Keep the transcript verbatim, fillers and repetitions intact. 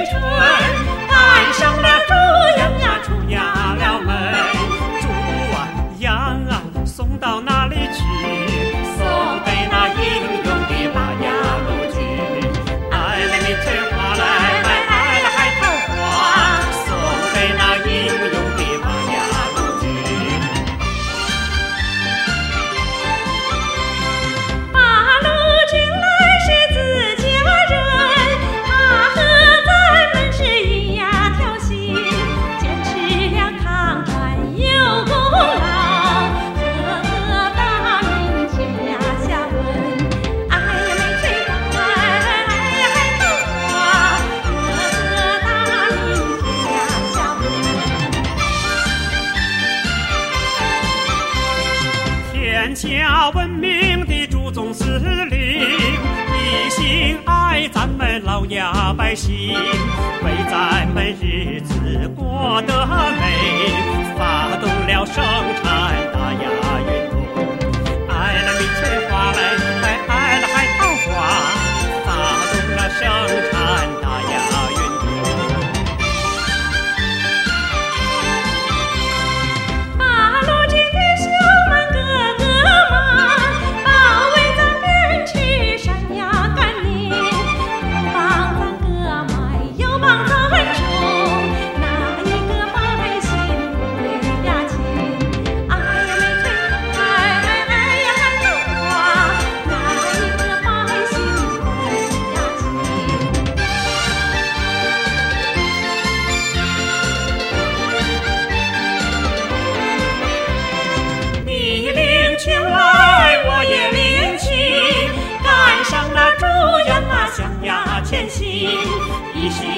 春，赶上了猪羊呀出呀了门。猪啊羊啊送到哪里去？送给那英勇的八呀路军。哎来你翠花来，哎哎来海棠花，送给那英勇的八呀路军。 八路军来是自家人，他和咱们是一呀条心，坚持了抗战有功劳，这个大明天呀下文。哎呀没翠花，哎呀海棠花，这个大明天呀下文。 天下闻名的朱总司令，一心爱咱们老呀百姓，为咱们日子过得美，发动了生产大呀运动。爱了你翠花来，哎爱了海棠花，发动了生产大呀运动。 八路军的兄们个个忙，保卫咱边吃山呀甘霖，又帮咱割麦又帮咱种，哪一个百姓为呀亲？哎呀没翠花，哎哎呀海棠花，哪一个百姓为呀亲？ 你领情来，我也领情，赶上那猪羊啊向呀前行，一心